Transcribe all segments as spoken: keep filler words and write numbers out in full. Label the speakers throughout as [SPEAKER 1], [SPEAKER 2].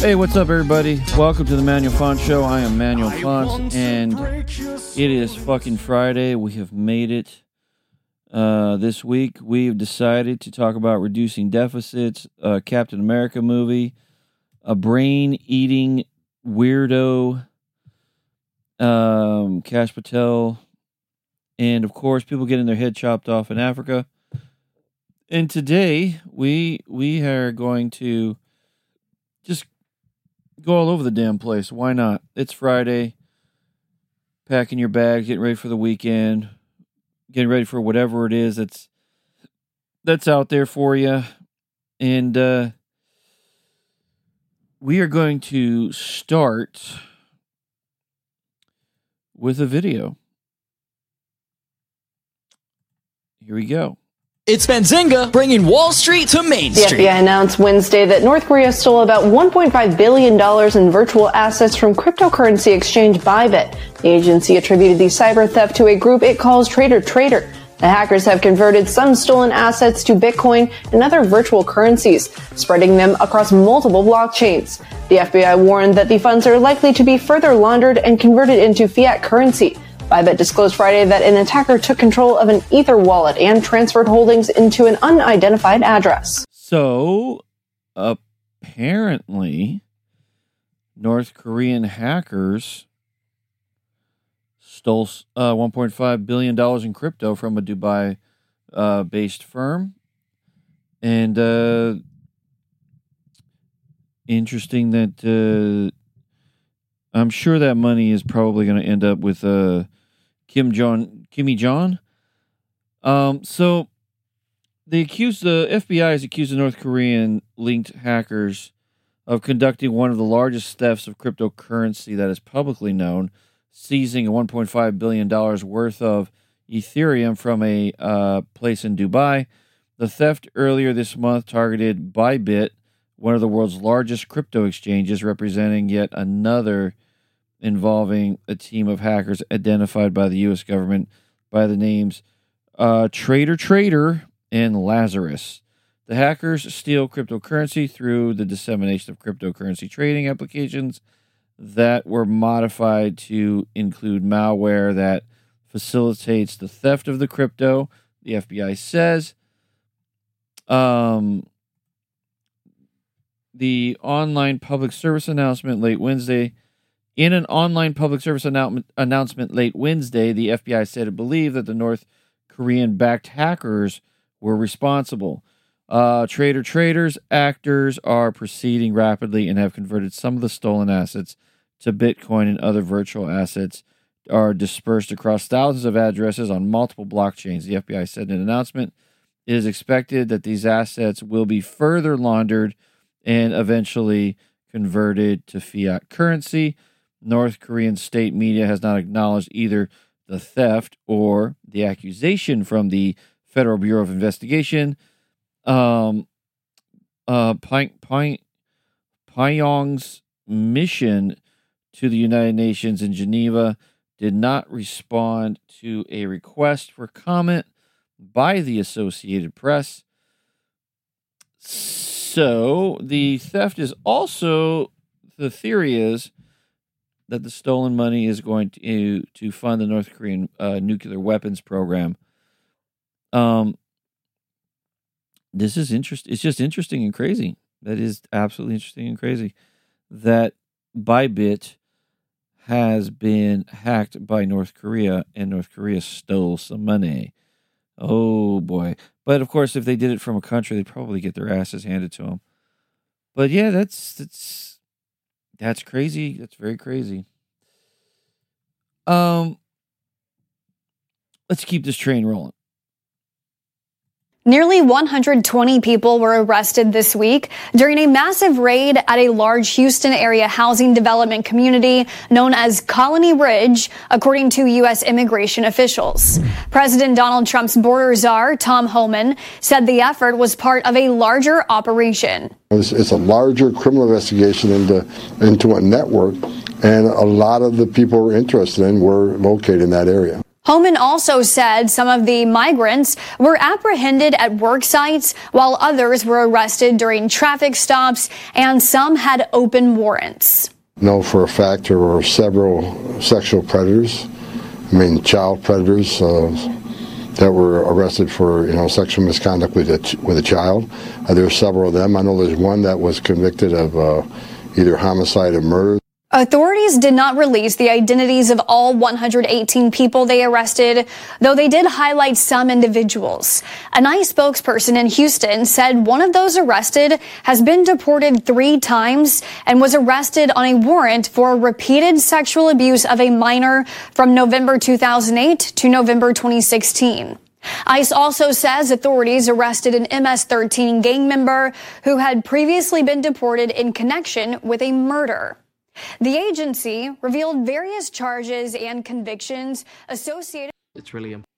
[SPEAKER 1] Hey, what's up, everybody? Welcome to the Manuel Font Show. I am Manuel Font, and it is fucking Friday. We have made it. Uh, this week, we've decided to talk about reducing deficits, a Captain America movie, a brain-eating weirdo, um, Kash Patel, and, of course, people getting their head chopped off in Africa. And today, we we are going to just go all over the damn place. Why not? It's Friday. Packing your bags, getting ready for the weekend, getting ready for whatever it is that's that's out there for you. And uh, we are going to start with a video. Here we go.
[SPEAKER 2] It's Benzinga bringing Wall Street to Main Street.
[SPEAKER 3] The F B I announced Wednesday that North Korea stole about one point five billion dollars in virtual assets from cryptocurrency exchange Bybit. The agency attributed the cyber theft to a group it calls Trader Trader. The hackers have converted some stolen assets to Bitcoin and other virtual currencies, spreading them across multiple blockchains. The F B I warned that the funds are likely to be further laundered and converted into fiat currency. Bybit disclosed Friday that an attacker took control of an Ether wallet and transferred holdings into an unidentified address.
[SPEAKER 1] So, apparently, North Korean hackers stole uh, one point five billion dollars in crypto from a Dubai-based uh, firm. And uh, interesting that uh, I'm sure that money is probably going to end up with uh, Kim Jong, Kimmy Jong. Um, so they accused the F B I has accused the North Korean linked hackers of conducting one of the largest thefts of cryptocurrency that is publicly known, seizing a one point five billion dollars worth of Ethereum from a uh, place in Dubai. The theft earlier this month targeted Bybit, one of the world's largest crypto exchanges, representing yet another involving a team of hackers identified by the U S government by the names uh, Trader Trader and Lazarus. The hackers steal cryptocurrency through the dissemination of cryptocurrency trading applications that were modified to include malware that facilitates the theft of the crypto, the F B I says. Um, the online public service announcement late Wednesday In an online public service annou- announcement late Wednesday, the F B I said it believed that the North Korean-backed hackers were responsible. Uh, Trader Traders actors are proceeding rapidly and have converted some of the stolen assets to Bitcoin, and other virtual assets are dispersed across thousands of addresses on multiple blockchains. The F B I said in an announcement, it is expected that these assets will be further laundered and eventually converted to fiat currency. North Korean state media has not acknowledged either the theft or the accusation from the Federal Bureau of Investigation. Um, uh, Pyongyang's mission to the United Nations in Geneva did not respond to a request for comment by the Associated Press. So the theft is also, the theory is, that the stolen money is going to to fund the North Korean uh, nuclear weapons program. Um, this is interest. It's just interesting and crazy. That is absolutely interesting and crazy that Bybit has been hacked by North Korea, and North Korea stole some money. Oh boy! But of course, if they did it from a country, they'd probably get their asses handed to them. But yeah, that's that's. That's crazy. That's very crazy. Um, let's keep this train rolling.
[SPEAKER 4] Nearly one hundred twenty people were arrested this week during a massive raid at a large Houston area housing development community known as Colony Ridge, according to U S immigration officials. President Donald Trump's border czar, Tom Homan, said the effort was part of a larger operation.
[SPEAKER 5] It's, it's a larger criminal investigation into, into a network, and a lot of the people we're interested in were located in that area.
[SPEAKER 4] Homan also said some of the migrants were apprehended at work sites while others were arrested during traffic stops and some had open warrants.
[SPEAKER 5] Know for a fact there were several sexual predators, I mean child predators, uh, that were arrested for, you know, sexual misconduct with a, with a child. Uh, there are several of them. I know there's one that was convicted of uh, either homicide or murder.
[SPEAKER 4] Authorities did not release the identities of all one hundred eighteen people they arrested, though they did highlight some individuals. An ICE spokesperson in Houston said one of those arrested has been deported three times and was arrested on a warrant for repeated sexual abuse of a minor from November two thousand eight to November twenty sixteen. ICE also says authorities arrested an M S thirteen gang member who had previously been deported in connection with a murder. The agency revealed various charges and convictions associated.
[SPEAKER 6] It's really important.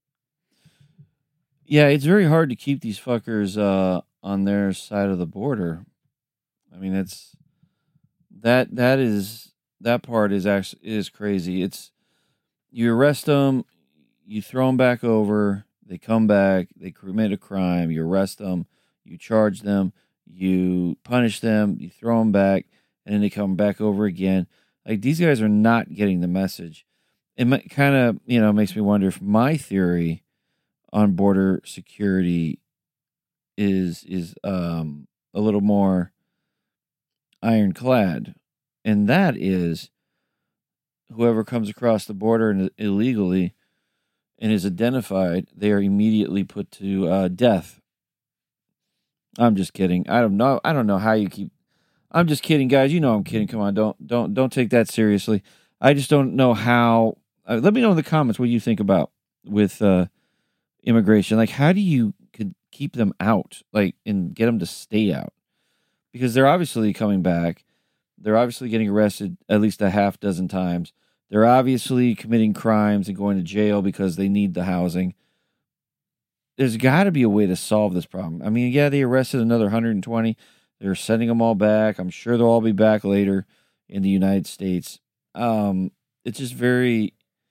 [SPEAKER 1] Yeah, it's very hard to keep these fuckers uh, on their side of the border. I mean, it's that that is that part is actually is crazy. It's you arrest them, you throw them back over, they come back, they commit a crime, you arrest them, you charge them, you punish them, you throw them back. And then they come back over again. Like, these guys are not getting the message. It kind of, you know, makes me wonder if my theory on border security is is um, a little more ironclad. And that is, whoever comes across the border and illegally and is identified, they are immediately put to uh, death. I'm just kidding. I don't know. I don't know how you keep. I'm just kidding, guys. You know I'm kidding. Come on, don't don't don't take that seriously. I just don't know how. Uh, let me know in the comments what you think about with uh, immigration. Like, how do you could keep them out, like, and get them to stay out? Because they're obviously coming back. They're obviously getting arrested at least a half dozen times. They're obviously committing crimes and going to jail because they need the housing. There's got to be a way to solve this problem. I mean, yeah, they arrested another one hundred twenty. They're sending them all back. I'm sure they'll all be back later in the United States. Um, it's just very,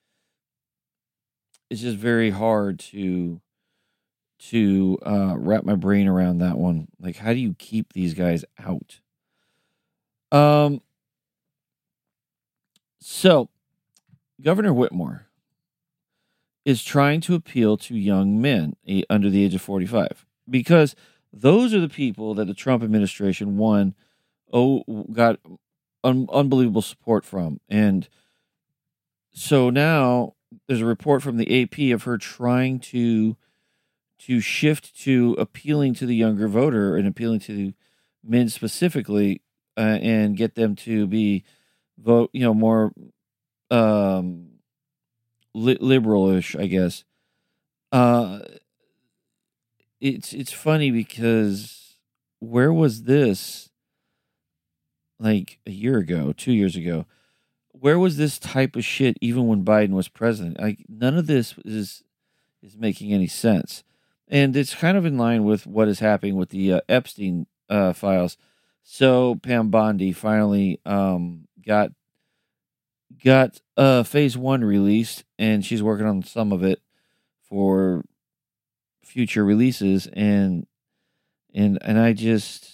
[SPEAKER 1] it's just very hard to to uh, wrap my brain around that one. Like, how do you keep these guys out? Um. So, Governor Whitmore is trying to appeal to young men under the age of forty-five because those are the people that the Trump administration, one, oh, got un- unbelievable support from. And so now there's a report from the A P of her trying to to shift to appealing to the younger voter and appealing to men specifically uh, and get them to be vote, you know, more um, li- liberal-ish, I guess. Uh It's it's funny because where was this like a year ago, two years ago? Where was this type of shit even when Biden was president? Like, none of this is is making any sense, and it's kind of in line with what is happening with the uh, Epstein uh, files. So Pam Bondi finally um, got got uh, phase one released, and she's working on some of it for future releases, and and and I just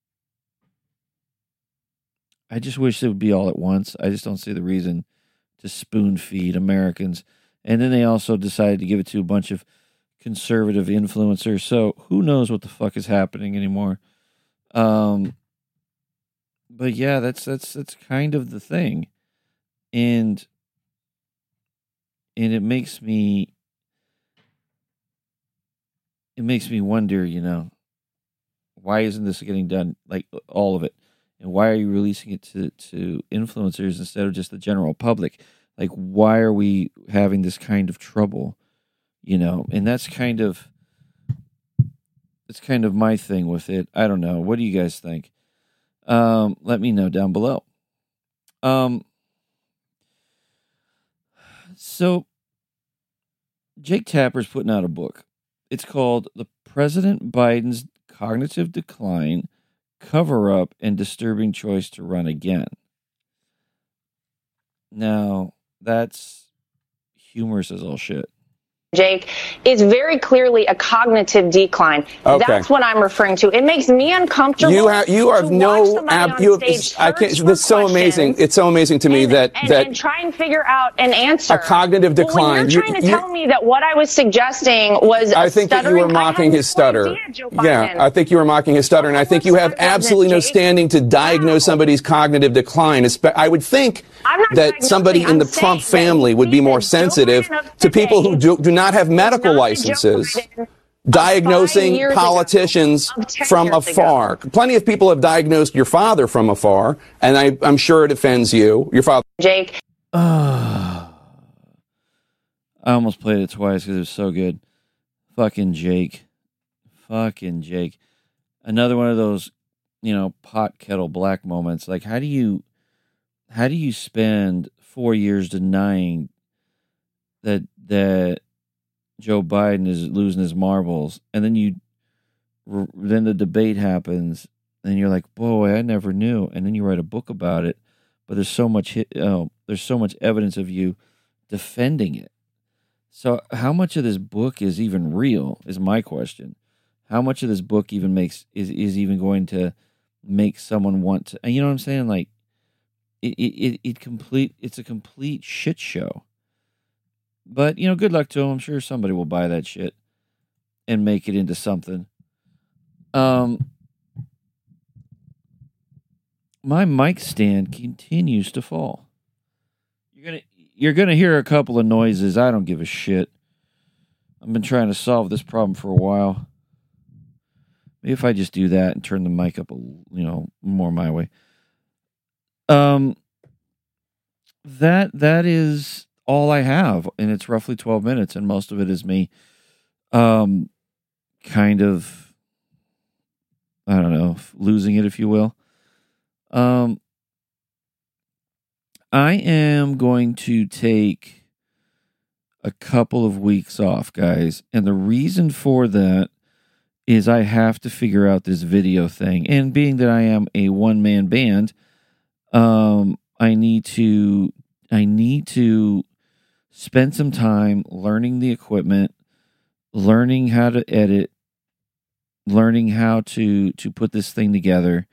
[SPEAKER 1] I just wish it would be all at once. I just don't see the reason to spoon feed Americans. And then they also decided to give it to a bunch of conservative influencers. So who knows what the fuck is happening anymore? Um, but yeah, that's that's that's kind of the thing, and and it makes me. It makes me wonder, you know, why isn't this getting done, like all of it? And why are you releasing it to, to influencers instead of just the general public? Like, why are we having this kind of trouble, you know? And that's kind of, that's kind of my thing with it. I don't know. What do you guys think? Um, let me know down below. Um, so, Jake Tapper's putting out a book. It's called The President Biden's Cognitive Decline, Cover-Up, and Disturbing Choice to Run Again. Now, that's humorous as all shit.
[SPEAKER 6] Jake, is very clearly a cognitive decline.
[SPEAKER 7] Okay.
[SPEAKER 6] That's what I'm referring to. It makes me uncomfortable.
[SPEAKER 7] You have you have no ab, you have, I can't. It's so amazing. It's so amazing to me
[SPEAKER 6] and,
[SPEAKER 7] that
[SPEAKER 6] and,
[SPEAKER 7] that
[SPEAKER 6] and try and figure out an answer.
[SPEAKER 7] A cognitive decline.
[SPEAKER 6] Well, when you're trying
[SPEAKER 7] you,
[SPEAKER 6] to
[SPEAKER 7] you,
[SPEAKER 6] tell me that what I was suggesting was
[SPEAKER 7] I think
[SPEAKER 6] stuttering,
[SPEAKER 7] that you were mocking his stutter.
[SPEAKER 6] Idea,
[SPEAKER 7] yeah, I think you were mocking his stutter, and I think you have absolutely no standing to diagnose somebody's cognitive decline. I would think that somebody in the Trump family would be more sensitive to people who do, do not have medical licenses diagnosing politicians from afar. Plenty of people have diagnosed your father from afar, and I, I'm sure it offends you. Your father,
[SPEAKER 6] Jake.
[SPEAKER 1] Uh, I almost played it twice because it was so good. Fucking Jake. Fucking Jake. Another one of those, you know, pot kettle black moments. Like, how do you, how do you spend four years denying that that Joe Biden is losing his marbles, and then you, then the debate happens, and you're like, boy, I never knew, and then you write a book about it, but there's so much, oh, there's so much evidence of you defending it. So how much of this book is even real is my question. How much of this book even makes is is even going to make someone want to? You know what I'm saying? Like, it it it complete. It's a complete shit show. But, you know, good luck to him. I'm sure somebody will buy that shit and make it into something. Um, my mic stand continues to fall. You're gonna you're gonna hear a couple of noises. I don't give a shit. I've been trying to solve this problem for a while. Maybe if I just do that and turn the mic up a you know more my way. Um, that that is all I have, and it's roughly twelve minutes, and most of it is me um kind of I don't know, losing it, if you will. Um I am going to take a couple of weeks off, guys, and the reason for that is I have to figure out this video thing, and being that I am a one-man band, um I need to I need to spend some time learning the equipment, learning how to edit, learning how to, to put this thing together.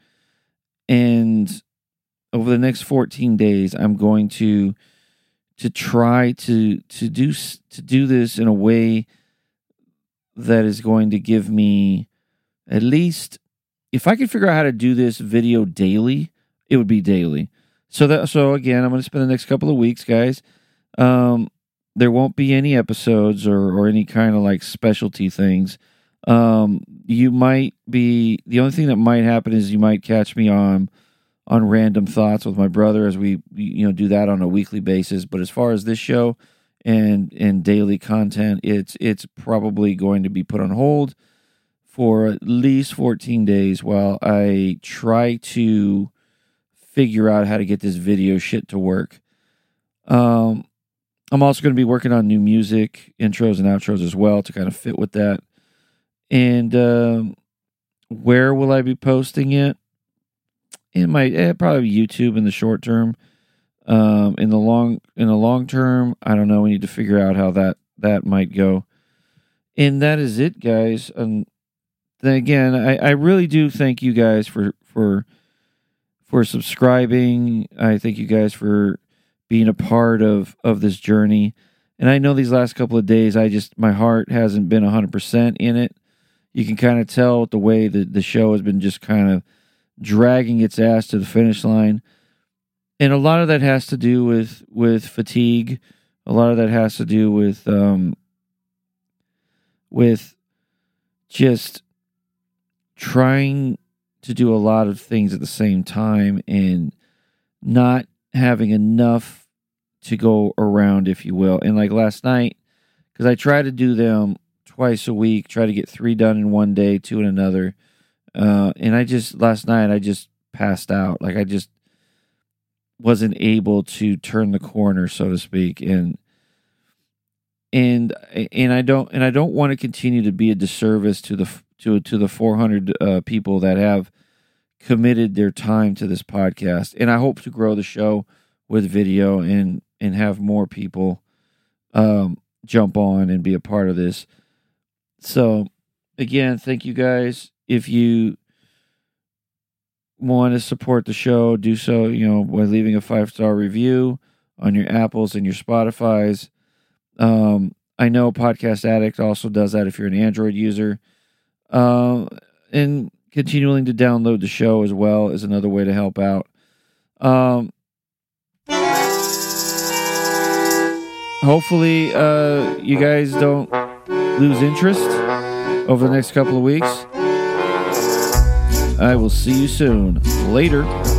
[SPEAKER 1] And over the next fourteen days, I'm going to to try to to do to do this in a way that is going to give me at least, if I could figure out how to do this video daily, it would be daily. So that so again, I'm going to spend the next couple of weeks, guys. Um, there won't be any episodes or, or any kind of like specialty things. Um, you might be, the only thing that might happen is you might catch me on, on Random Thoughts with my brother as we, you know, do that on a weekly basis. But as far as this show and, and daily content, it's, it's probably going to be put on hold for at least fourteen days while I try to figure out how to get this video shit to work. Um, I'm also going to be working on new music, intros and outros as well to kind of fit with that. And um, where will I be posting it? It might eh, probably YouTube in the short term. Um, in the long in the long term, I don't know. We need to figure out how that that might go. And that is it, guys. And then again, I, I really do thank you guys for for for subscribing. I thank you guys for being a part of, of this journey. And I know these last couple of days, I just, my heart hasn't been one hundred percent in it. You can kind of tell the way that the show has been just kind of dragging its ass to the finish line. And a lot of that has to do with, with fatigue. A lot of that has to do with, um, with just trying to do a lot of things at the same time and not having enough to go around, if you will. And like last night, because I try to do them twice a week, try to get three done in one day, two in another. Uh, and I just, last night, I just passed out. Like I just wasn't able to turn the corner, so to speak. And, and, and I don't, and I don't want to continue to be a disservice to the, to, to the four hundred uh, people that have committed their time to this podcast. And I hope to grow the show with video and, and have more people um, jump on and be a part of this. So, again, thank you guys. If you want to support the show, do so, you know, by leaving a five-star review on your Apples and your Spotifys. Um, I know Podcast Addict also does that if you're an Android user. Uh, and continuing to download the show as well is another way to help out. Um, hopefully, uh, you guys don't lose interest over the next couple of weeks. I will see you soon. Later.